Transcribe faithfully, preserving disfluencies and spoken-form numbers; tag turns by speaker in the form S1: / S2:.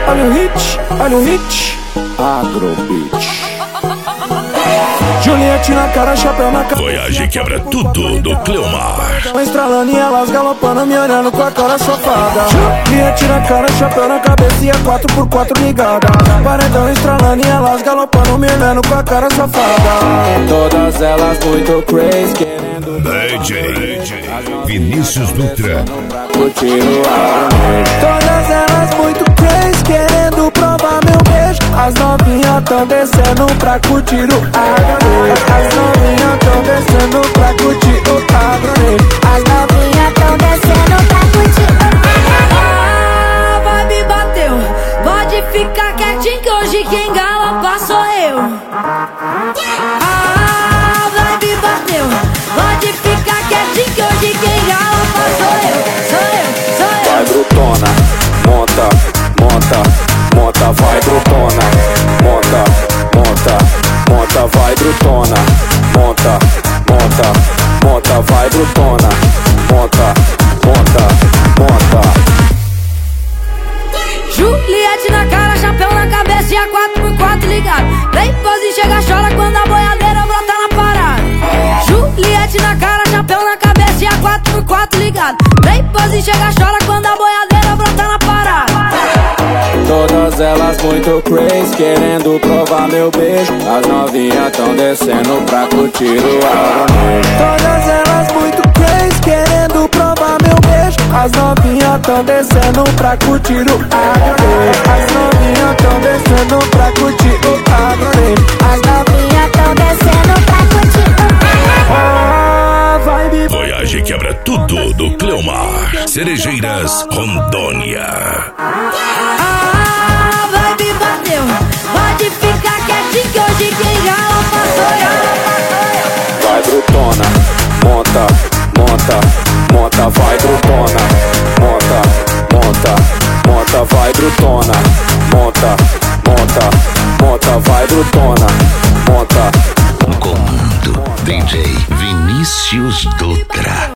S1: olha o hit, olha o hit. Agrobeat. Juliette na cara, chapéu na cara.
S2: Voyage quebra tudo do Cleomar.
S1: Estralando e elas galopando, me olhando com a cara safada. Juliette na cara, chapéu na cabeça e a quatro por quatro ligada. Paredão estralando e elas galopando, me olhando com a cara safada. Todas elas muito crazy, querendo
S2: D J Vinícius Dutra.
S1: Todas elas muito crazy, querendo provar meu beijo. As novinhas tão descendo pra curtir o agronejo. As novinhas tão descendo pra curtir o agronejo.
S3: As novinhas tão descendo pra curtir o agronejo.
S4: Ah, vai me bateu. Pode ficar quietinho que hoje quem galopa sou eu. Ah, vai me bateu. Pode ficar quietinho que hoje quem galopa sou eu. Sou eu, sou eu.
S1: Vai brutona, monta, monta. Monta, vai brutona, monta, monta, monta, vai brutona, monta, monta, monta, vai brutona, monta, monta, monta.
S4: Juliette na cara, chapéu na cabeça e a quatro por quatro ligado. Vem pose, chega, chora quando a boiadeira brota na parada. Juliette na cara, chapéu na cabeça e a quatro por quatro ligado. Vem pose, chega, chora quando a boiadeira brota na parada.
S1: Todas elas muito crazy, querendo provar meu beijo. As novinhas tão descendo pra curtir o agronejo. Todas elas muito crazy, querendo provar meu beijo. As novinhas tão descendo pra curtir o agronejo. As novinhas tão descendo pra curtir o agronejo.
S3: As novinhas tão descendo pra curtir o agronejo.
S1: Ah, vai me...
S2: Voyage quebra tudo do Cleomar. Cerejeiras, Rondônia.
S4: Ah, vai me bateu. Pode ficar quietinho que hoje quem galopa sou eu.
S1: Vai brutona, monta, monta, monta, vai brutona, monta, monta, monta, vai brutona, monta, monta, monta, vai brutona, monta.
S5: Comando D J Vinícius Dutra.